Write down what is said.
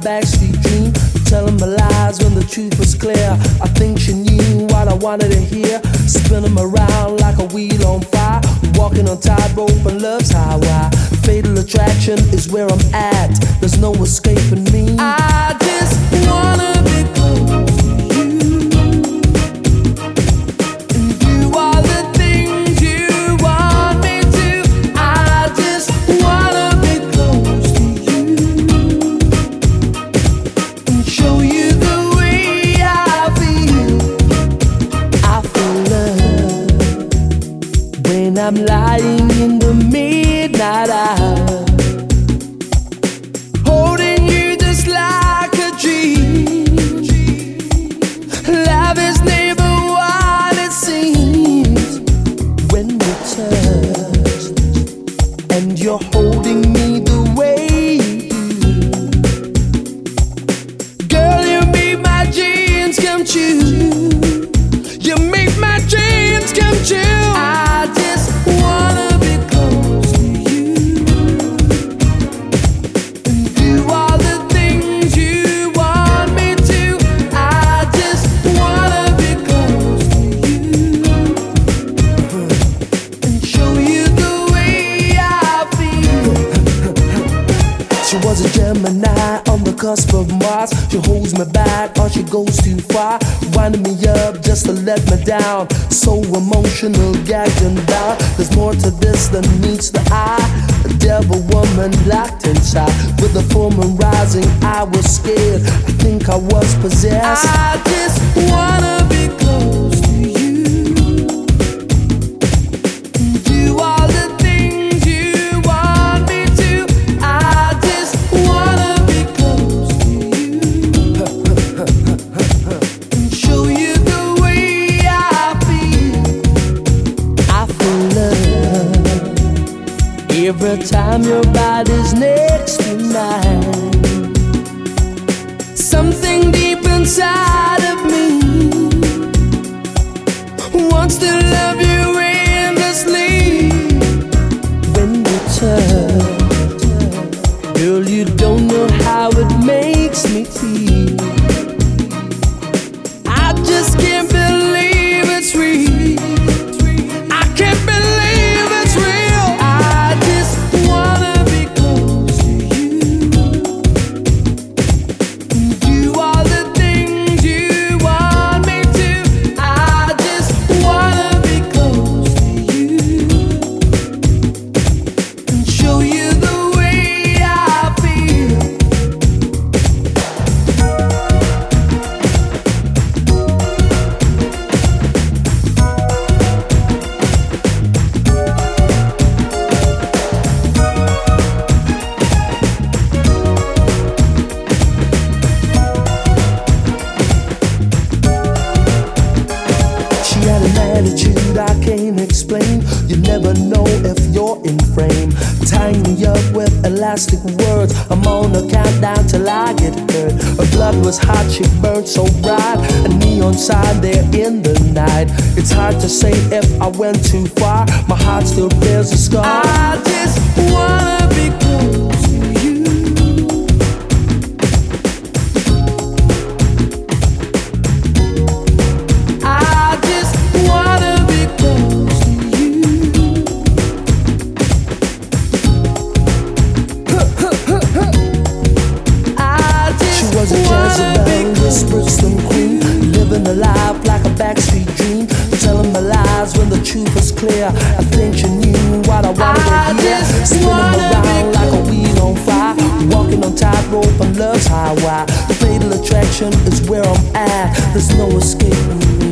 backstreet dream, telling my lies when the truth was clear. I think she knew what I wanted to hear, spinning around like a wheel on fire, walking on tightrope and love's highway. Fatal attraction is where I'm at, there's no escaping me. I just wanna be close to you and do all the things you want me to. I just wanna be close to you and show you the way I feel. I feel love when I'm lying in the midnight hour, holding you just like a dream. Love is never what it seems when we touch, and you're holding me the way you do. Girl, you make my dreams come true. You make my dreams come true. I just wanna be close to you and do all the things you want me to. I just wanna be close to you and show you the way I feel. She was a Gemini on the cusp of Mars. She holds me back or she goes too far, winding me up just to let me down. So emotional, gagged and bound. There's more to this than meets the eye. A devil woman locked inside. With the full moon rising, I was scared. I think I was possessed. I just wanna be close to you and do all the things you want me to. I just wanna be close to you and show you the way I feel. I feel love every time your body's next to mine. Something deep inside of me wants to love you endlessly. When we touch, girl, you don't know how it makes me feel. I just can't believe it's real. I can't believe it's real. I just wanna be close to you and do all the things you want me to. I just wanna be close to you and show you the way I feel. She had an attitude I can't explain. You never know if you're in frame. Tying me up with elastic words, I'm on a countdown till I get hurt. Her blood was hot, she burned so bright. A neon sign there in the night. It's hard to say if I went too far. My heart still bears a scar. I just wanna be close to you. I just wanna be close to you. I just she was a Jezebel, this Brixton queen, living a life like a backstreet dream, telling my lies when the truth was clear. I think she knew what I wanted to hear, spinning around like a wheel on fire, walking on tightrope and love's highway. Fatal attraction is where I'm at, there's no escaping me.